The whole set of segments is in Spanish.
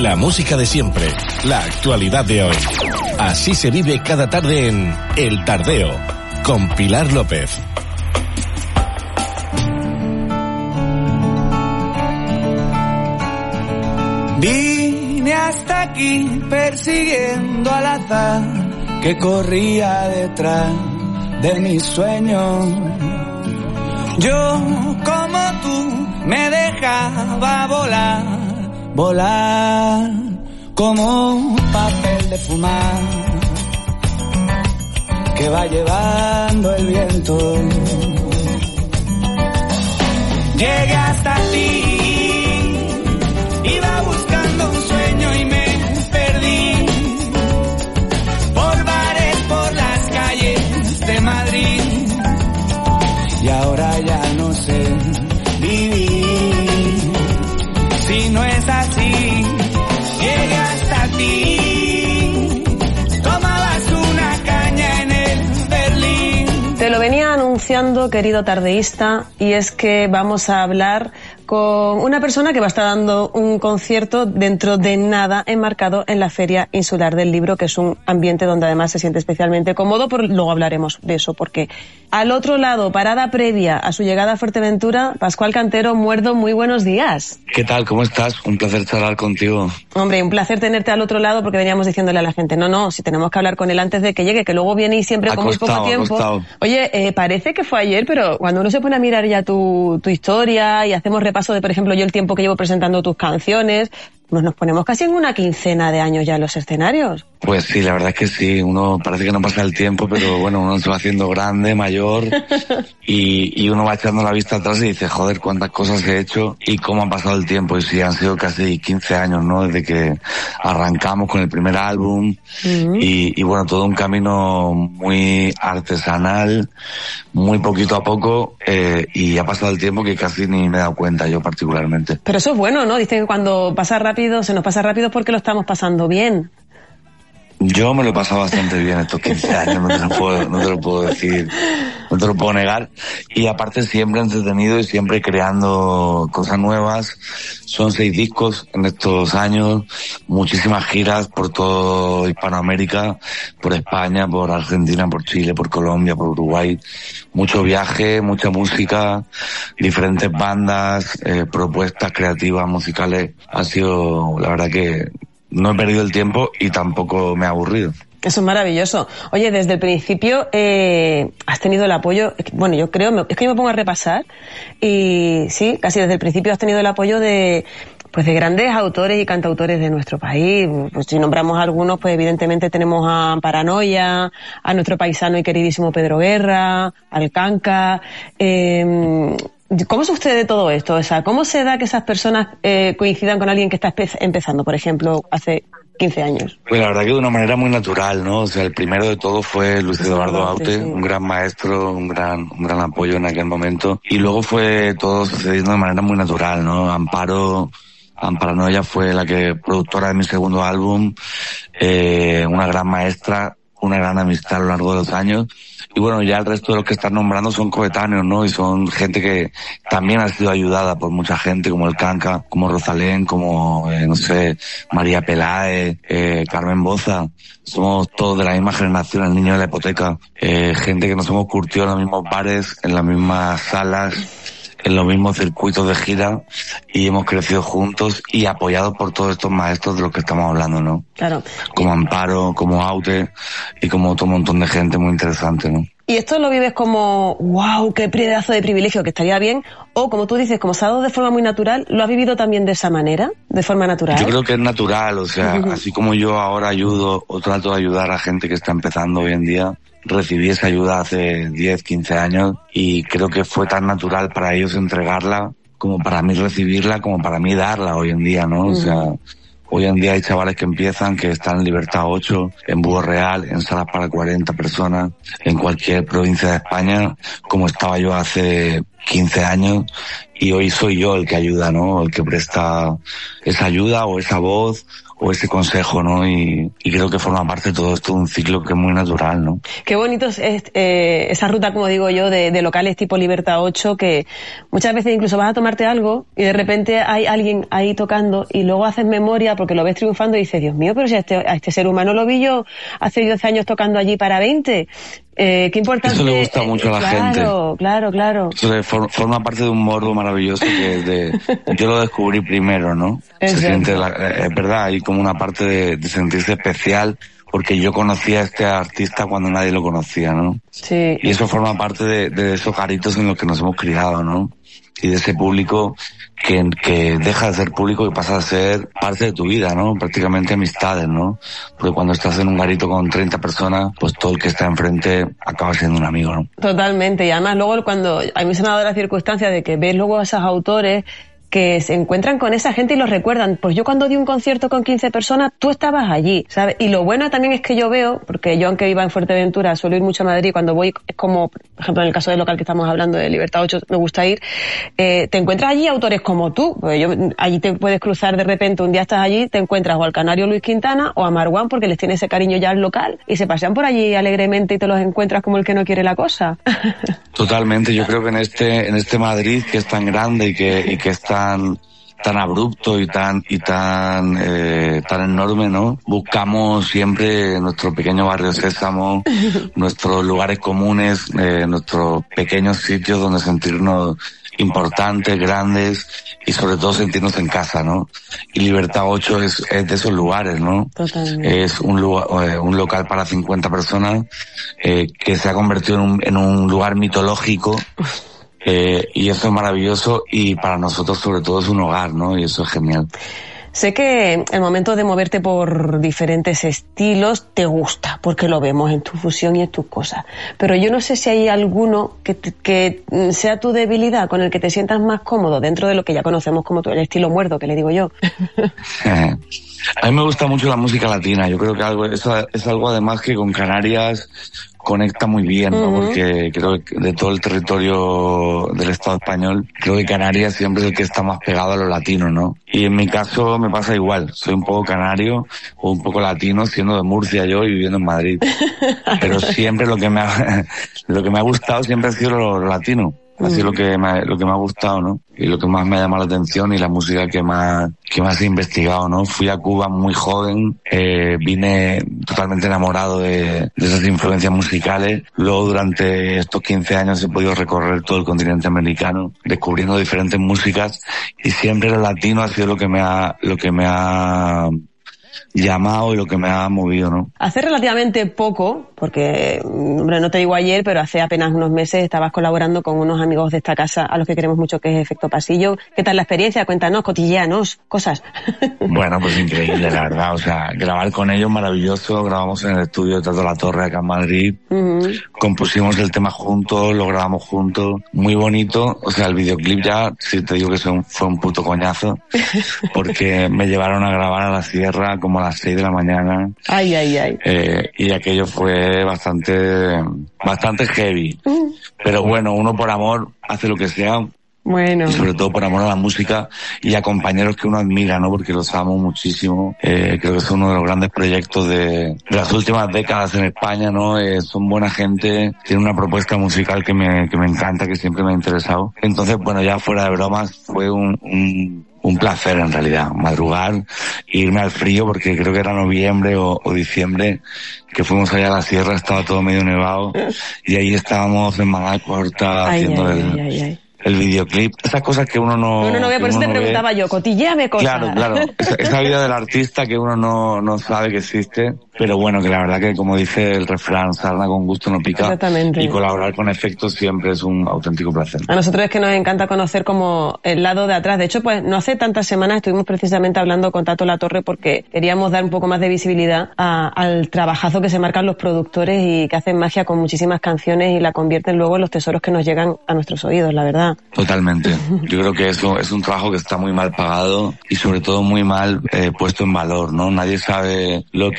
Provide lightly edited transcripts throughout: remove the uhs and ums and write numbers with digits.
La música de siempre, la actualidad de hoy. Así se vive cada tarde en El Tardeo, con Pilar López. Vine hasta aquí persiguiendo al azar que corría detrás de mis sueños. Yo, como tú, me dejaba volar como papel de fumar que va llevando el viento. Llegué hasta ti, iba buscando un sueño y me perdí por bares, por las calles de Madrid, y ahora ya no sé vivir si no es así. Llegué hasta ti, tomabas una caña en el Berlín. Te lo venía anunciando, querido tardeísta, y es que vamos a hablar con una persona que va a estar dando un concierto dentro de nada, enmarcado en la Feria Insular del Libro, que es un ambiente donde además se siente especialmente cómodo. Luego hablaremos de eso, porque al otro lado, parada previa a su llegada a Fuerteventura, Pascual Cantero Muerdo, muy buenos días. ¿Qué tal? ¿Cómo estás? Un placer charlar contigo. Hombre, un placer tenerte al otro lado, porque veníamos diciéndole a la gente, no, si tenemos que hablar con él antes de que llegue, que luego viene y siempre con muy poco tiempo. Oye, parece que fue ayer, pero cuando uno se pone a mirar ya tu historia y hacemos repaso de, por ejemplo, yo el tiempo que llevo presentando tus canciones, pues nos ponemos casi en una quincena de años ya en los escenarios. Pues sí, la verdad es que sí, uno parece que no pasa el tiempo, pero bueno, uno se va haciendo grande, mayor, y uno va echando la vista atrás y dice, joder, cuántas cosas he hecho y cómo ha pasado el tiempo. Y sí, han sido casi 15 años, ¿no? Desde que arrancamos con el primer álbum, y bueno, todo un camino muy artesanal, muy poquito a poco, y ha pasado el tiempo que casi ni me he dado cuenta yo particularmente. Pero eso es bueno, ¿no? Dicen que cuando pasa rápido, se nos pasa rápido porque lo estamos pasando bien. Yo me lo he pasado bastante bien estos 15 años, no te lo puedo decir, no te lo puedo negar. Y aparte siempre entretenido y siempre creando cosas nuevas. Son 6 discos en estos años, muchísimas giras por todo Hispanoamérica, por España, por Argentina, por Chile, por Colombia, por Uruguay. Mucho viaje, mucha música, diferentes bandas, propuestas creativas, musicales. Ha sido, la verdad que no he perdido el tiempo y tampoco me he aburrido. Eso es maravilloso. Oye, desde el principio has tenido el apoyo, bueno, yo creo, es que yo me pongo a repasar y sí, casi desde el principio has tenido el apoyo de grandes autores y cantautores de nuestro país. Pues si nombramos algunos, pues evidentemente tenemos a Paranoia, a nuestro paisano y queridísimo Pedro Guerra, al Canca. ¿Cómo sucede todo esto? O sea, ¿cómo se da que esas personas coincidan con alguien que está empezando, por ejemplo, hace 15 años? Pues la verdad que de una manera muy natural, ¿no? O sea, el primero de todo fue Luis Eduardo Aute, sí. Un gran maestro, un gran apoyo en aquel momento. Y luego fue todo sucediendo de manera muy natural, ¿no? Amparo Noya fue la productora de mi segundo álbum, una gran maestra, una gran amistad a lo largo de los años. Y bueno, ya el resto de los que están nombrando son coetáneos, ¿no? Y son gente que también ha sido ayudada por mucha gente, como el Canca, como Rosalén, como, María Peláez, Carmen Boza. Somos todos de la misma generación, el niño de la hipoteca. Gente que nos hemos curtido en los mismos bares, en las mismas salas, en los mismos circuitos de gira, y hemos crecido juntos y apoyados por todos estos maestros de los que estamos hablando, ¿no? Claro. Como Amparo, como Aute y como otro montón de gente muy interesante, ¿no? ¿Y esto lo vives como, wow, qué pedazo de privilegio, que estaría bien? O, como tú dices, como se ha dado de forma muy natural, ¿lo has vivido también de esa manera, de forma natural? Yo creo que es natural, o sea, así como yo ahora ayudo o trato de ayudar a gente que está empezando hoy en día, recibí esa ayuda hace 10, 15 años y creo que fue tan natural para ellos entregarla como para mí recibirla, como para mí darla hoy en día, ¿no? O sea, hoy en día hay chavales que empiezan, que están en Libertad 8, en Búho Real, en salas para 40 personas, en cualquier provincia de España, como estaba yo hace 15 años y hoy soy yo el que ayuda, ¿no? El que presta esa ayuda o esa voz o ese consejo, ¿no? Y creo que forma parte de todo esto de un ciclo que es muy natural, ¿no? Qué bonito es esa ruta, como digo yo, de locales tipo Libertad 8, que muchas veces incluso vas a tomarte algo y de repente hay alguien ahí tocando y luego haces memoria porque lo ves triunfando y dices, Dios mío, pero si a este ser humano lo vi yo hace 12 años tocando allí para 20. Qué importante. Eso le gusta mucho a la gente. Claro. Eso forma parte de un morbo maravilloso que es yo lo descubrí primero, ¿no? Se siente, es verdad, hay como una parte de sentirse especial porque yo conocía a este artista cuando nadie lo conocía, ¿no? Sí. Y eso forma parte de esos caritos en los que nos hemos criado, ¿no? Y de ese público que deja de ser público y pasa a ser parte de tu vida, ¿no? Prácticamente amistades, ¿no? Porque cuando estás en un garito con 30 personas, pues todo el que está enfrente acaba siendo un amigo, ¿no? Totalmente. Y además luego cuando a mí se me ha dado la circunstancia de que ves luego a esos autores que se encuentran con esa gente y los recuerdan. Pues yo cuando di un concierto con 15 personas, tú estabas allí, ¿sabes? Y lo bueno también es que yo veo, porque yo aunque iba en Fuerteventura, suelo ir mucho a Madrid, cuando voy es como, por ejemplo, en el caso del local que estamos hablando de Libertad 8, me gusta ir, te encuentras allí autores como tú. Pues allí te puedes cruzar de repente, un día estás allí, te encuentras o al canario Luis Quintana o a Marwan, porque les tiene ese cariño ya al local, y se pasean por allí alegremente y te los encuentras como el que no quiere la cosa. Totalmente, yo creo que en este Madrid que es tan grande y que es tan abrupto y tan enorme, ¿no? Buscamos siempre nuestro pequeño barrio Sésamo, nuestros lugares comunes, nuestros pequeños sitios donde sentirnos importantes, grandes y sobre todo sentirnos en casa, ¿no? Y Libertad 8 es de esos lugares, ¿no? Totalmente. Es un local para 50 personas que se ha convertido en un lugar mitológico. Y eso es maravilloso y para nosotros sobre todo es un hogar, ¿no? Y eso es genial. Sé que el momento de moverte por diferentes estilos te gusta, porque lo vemos en tu fusión y en tus cosas. Pero yo no sé si hay alguno que sea tu debilidad, con el que te sientas más cómodo dentro de lo que ya conocemos como el estilo muerto, que le digo yo. A mí me gusta mucho la música latina. Yo creo que eso es algo además que con Canarias conecta muy bien, ¿no? Uh-huh. Porque creo que de todo el territorio del Estado español, creo que Canarias siempre es el que está más pegado a lo latino, ¿no? Y en mi caso me pasa igual. Soy un poco canario o un poco latino, siendo de Murcia yo y viviendo en Madrid. Pero siempre lo que me ha gustado siempre ha sido lo latino. Así lo que me ha gustado, ¿no? Y lo que más me ha llamado la atención y la música que más he investigado, ¿no? Fui a Cuba muy joven, vine totalmente enamorado de esas influencias musicales. Luego durante estos 15 años he podido recorrer todo el continente americano, descubriendo diferentes músicas y siempre lo latino ha sido lo que me ha llamado y lo que me ha movido, ¿no? Hace relativamente poco, porque, hombre, no te digo ayer, pero hace apenas unos meses estabas colaborando con unos amigos de esta casa a los que queremos mucho, que es Efecto Pasillo. ¿Qué tal la experiencia? Cuéntanos, cotillanos, cosas. Bueno, pues increíble, la verdad. O sea, grabar con ellos maravilloso. Grabamos en el estudio de Teatro La Torre acá en Madrid. Uh-huh. Compusimos el tema juntos, lo grabamos juntos. Muy bonito. O sea, el videoclip ya, sí te digo que fue un puto coñazo. Porque me llevaron a grabar a la sierra como a las 6 de la mañana. Ay. Y aquello fue bastante heavy. Pero bueno, uno por amor hace lo que sea. Bueno. Y sobre todo por amor a la música y a compañeros que uno admira, ¿no? Porque los amo muchísimo. Creo que es uno de los grandes proyectos de las últimas décadas en España, ¿no? Son buena gente, tienen una propuesta musical que me encanta, que siempre me ha interesado. Entonces, bueno, ya fuera de bromas, fue un placer en realidad, madrugar, irme al frío porque creo que era noviembre o diciembre, que fuimos allá a la sierra, estaba todo medio nevado y ahí estábamos en Manga Corta haciendo el videoclip, esas cosas que uno no ve, por eso te preguntaba yo, cotilleame cosas. Claro, esa vida del artista que uno no sabe que existe, pero bueno, que la verdad que como dice el refrán, sarna con gusto no pica. Exactamente. Y colaborar con Efectos siempre es un auténtico placer. A nosotros es que nos encanta conocer como el lado de atrás. De hecho, pues no hace tantas semanas estuvimos precisamente hablando con Tato La Torre porque queríamos dar un poco más de visibilidad al trabajazo que se marcan los productores y que hacen magia con muchísimas canciones y la convierten luego en los tesoros que nos llegan a nuestros oídos, la verdad. Totalmente. Yo creo que eso es un trabajo que está muy mal pagado y sobre todo muy mal puesto en valor, ¿no? Nadie sabe lo que hay detrás de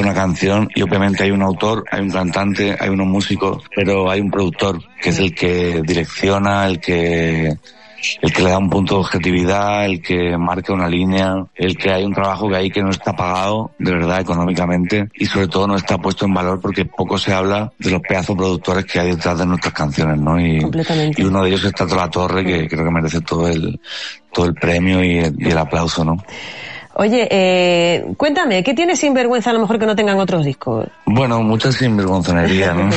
una canción y obviamente hay un autor, hay un cantante, hay unos músicos, pero hay un productor que es el que direcciona, el que le da un punto de objetividad, el que marca una línea, el que hay un trabajo que no está pagado de verdad económicamente y sobre todo no está puesto en valor porque poco se habla de los pedazos productores que hay detrás de nuestras canciones, ¿no? Y uno de ellos está Toda la Torre, que creo que merece todo el premio y el aplauso, ¿no? Oye, cuéntame, ¿qué tienes sinvergüenza a lo mejor que no tengan otros discos? Bueno, mucha sinvergonzonería, ¿no?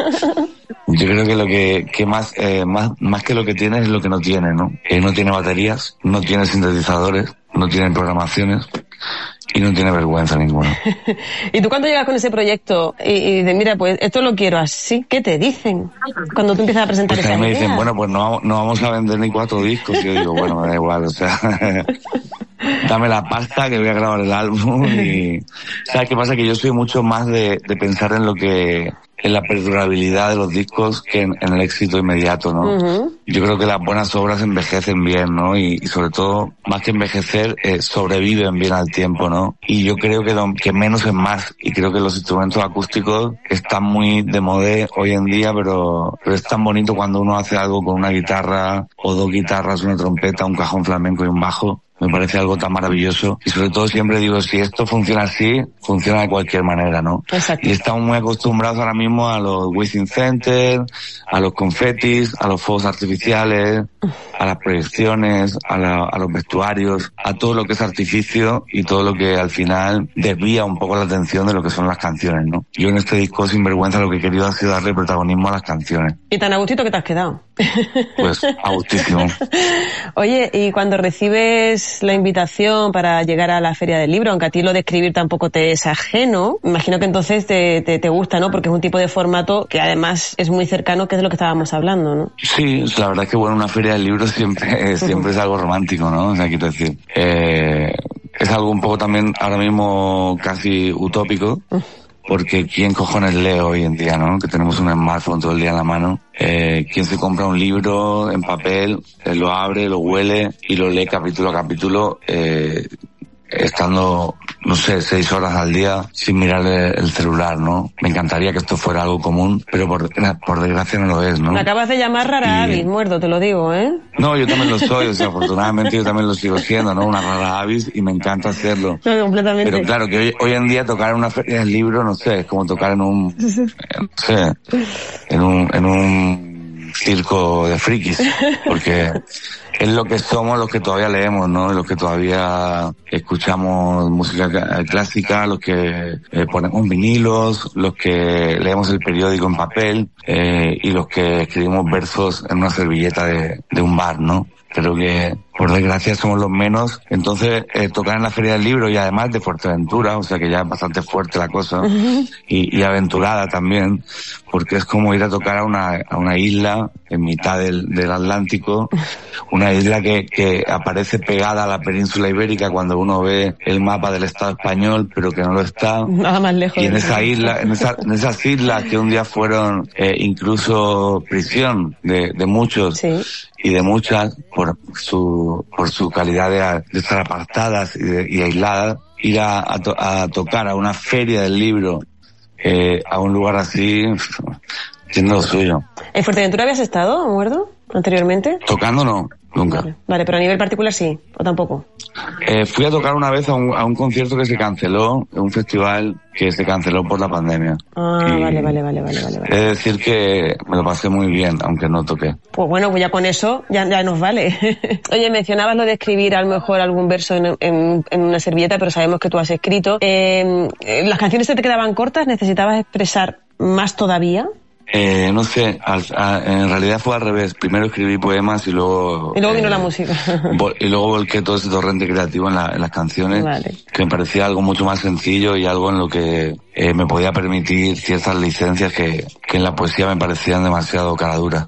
Yo creo que lo que más que lo que tiene es lo que no tiene, ¿no? No tiene baterías, no tiene sintetizadores, no tiene programaciones y no tiene vergüenza ninguna. ¿Y tú cuando llegas con ese proyecto y de mira, pues esto lo quiero así, qué te dicen cuando tú empiezas a presentar esa idea? Me dicen, bueno, pues no vamos a vender ni 4 discos. Y yo digo, bueno, me da igual, o sea, dame la pasta que voy a grabar el álbum y... ¿Sabes qué pasa? Que yo soy mucho más de pensar en la perdurabilidad de los discos que en el éxito inmediato, ¿no? Uh-huh. Yo creo que las buenas obras envejecen bien, ¿no? Y sobre todo, más que envejecer, sobreviven bien al tiempo, ¿no? Y yo creo que menos es más. Y creo que los instrumentos acústicos están muy de moda hoy en día, pero es tan bonito cuando uno hace algo con una guitarra o 2 guitarras, una trompeta, un cajón flamenco y un bajo. Me parece algo tan maravilloso y sobre todo siempre digo, si esto funciona así, funciona de cualquier manera, ¿no? Exacto. Y estamos muy acostumbrados ahora mismo a los Wishing Center, a los confetis, a los fuegos artificiales, a las proyecciones, a los vestuarios, a todo lo que es artificio y todo lo que al final desvía un poco la atención de lo que son las canciones, ¿no? Yo en este disco Sinvergüenza lo que he querido ha sido darle protagonismo a las canciones. ¿Y tan a gustito que te has quedado? Pues a gustísimo. Oye, y cuando recibes la invitación para llegar a la Feria del Libro, aunque a ti lo de escribir tampoco te es ajeno, imagino que entonces te gusta, ¿no? Porque es un tipo de formato que además es muy cercano, que es de lo que estábamos hablando, ¿no? Sí, la verdad es que bueno, una Feria del Libro siempre es algo romántico, ¿no? O sea, quiero decir, es algo un poco también ahora mismo casi utópico. Porque ¿quién cojones lee hoy en día, no? Que tenemos un smartphone todo el día en la mano. ¿Quién se compra un libro en papel, lo abre, lo huele y lo lee capítulo a capítulo, estando, no sé, 6 horas al día sin mirar el celular, ¿no? Me encantaría que esto fuera algo común, pero por desgracia no lo es, ¿no? Me acabas de llamar rara avis, muerto, te lo digo, ¿eh? No, yo también lo soy, o sea, afortunadamente yo también lo sigo siendo, ¿no? Una rara avis y me encanta hacerlo. No, completamente. Pero claro, que hoy en día tocar en una feria del libro, no sé, es como tocar en un, no sé, en un circo de frikis, porque es lo que somos los que todavía leemos, ¿no? Los que todavía escuchamos música clásica, los que ponemos vinilos, los que leemos el periódico en papel, y los que escribimos versos en una servilleta de un bar, ¿no? Creo que, por desgracia, somos los menos. Entonces, tocar en la Feria del Libro y además de Fuerteventura, o sea que ya es bastante fuerte la cosa, y aventurada también, porque es como ir a tocar a una isla en mitad del Atlántico, una isla que aparece pegada a la península ibérica cuando uno ve el mapa del Estado español, pero que no lo está. Nada más lejos. Y en esa isla, en esas islas que un día fueron incluso prisión de muchos. Sí. Y de muchas, por su calidad de estar apartadas y aisladas, ir a tocar a una feria del libro, a un lugar así, siendo lo suyo. ¿En Fuerteventura habías estado, Muerdo, anteriormente? Tocando no, nunca. Vale, pero a nivel particular sí, o tampoco. Fui a tocar una vez a un concierto que se canceló, un festival que se canceló por la pandemia. Ah, vale. Es decir que me lo pasé muy bien, aunque no toqué. Pues bueno, pues ya con eso ya nos vale. Oye, mencionabas lo de escribir a lo mejor algún verso en una servilleta, pero sabemos que tú has escrito. ¿Las canciones te quedaban cortas? ¿Necesitabas expresar más todavía? No sé, en realidad fue al revés. Primero escribí poemas y luego vino la música. Y luego volqué todo ese torrente creativo en las canciones, vale. Que me parecía algo mucho más sencillo y algo en lo que me podía permitir ciertas licencias que en la poesía me parecían demasiado caradura.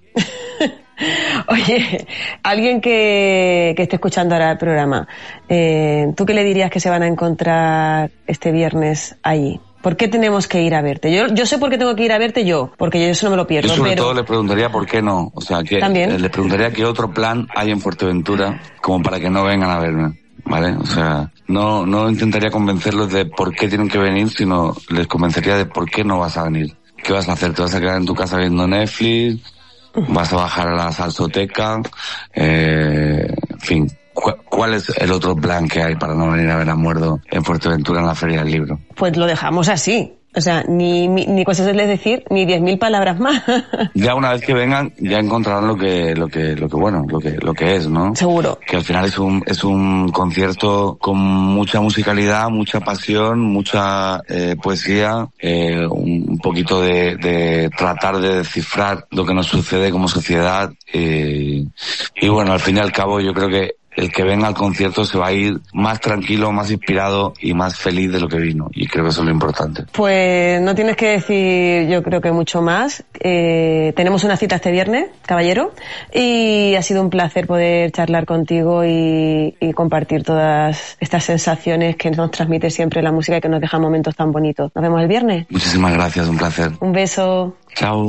Oye, alguien que esté escuchando ahora el programa, ¿tú qué le dirías que se van a encontrar este viernes allí? ¿Por qué tenemos que ir a verte? Yo sé por qué tengo que ir a verte porque yo eso no me lo pierdo. Yo sobre todo les preguntaría por qué no. O sea, que ¿también? Les preguntaría qué otro plan hay en Fuerteventura como para que no vengan a verme, ¿vale? O sea, no intentaría convencerlos de por qué tienen que venir, sino les convencería de por qué no vas a venir. ¿Qué vas a hacer? ¿Te vas a quedar en tu casa viendo Netflix? ¿Vas a bajar a la salsoteca? En fin, ¿cuál es el otro plan que hay para no venir a ver a Muerdo en Fuerteventura en la Feria del Libro? Pues lo dejamos así. O sea, ni cosas es decir, ni 10.000 palabras más. Ya una vez que vengan, ya encontrarán lo que es, ¿no? Seguro. Que al final es un concierto con mucha musicalidad, mucha pasión, mucha poesía, un poquito de tratar de descifrar lo que nos sucede como sociedad, y bueno, al fin y al cabo yo creo que el que venga al concierto se va a ir más tranquilo, más inspirado y más feliz de lo que vino. Y creo que eso es lo importante. Pues no tienes que decir, yo creo que mucho más. Tenemos una cita este viernes, caballero, y ha sido un placer poder charlar contigo y compartir todas estas sensaciones que nos transmite siempre la música y que nos deja momentos tan bonitos. Nos vemos el viernes. Muchísimas gracias, un placer. Un beso. Chao.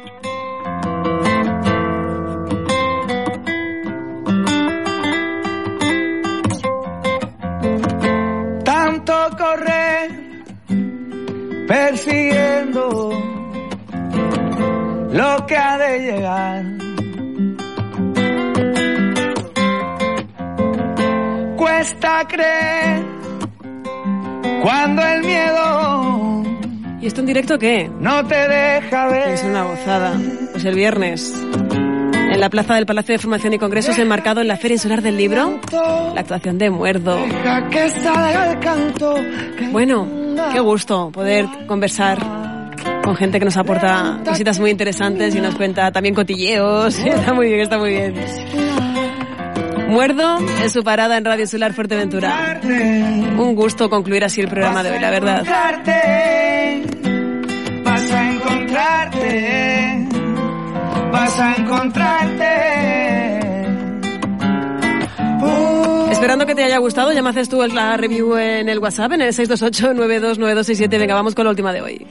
Correr persiguiendo lo que ha de llegar. Cuesta creer cuando el miedo. ¿Y esto en directo qué? No te deja ver. Es una gozada. Pues el viernes, en la plaza del Palacio de Formación y Congresos, enmarcado en la Feria Insular del Libro, la actuación de Muerdo. Bueno, qué gusto poder conversar con gente que nos aporta cositas muy interesantes y nos cuenta también cotilleos. Está muy bien, está muy bien. Muerdo en su parada en Radio Insular Fuerteventura. Un gusto concluir así el programa de hoy, la verdad. Vas a encontrarte. Vas a encontrarte. Esperando que te haya gustado, ya me haces tú la review en el WhatsApp, en el 628-929267. Venga, vamos con la última de hoy.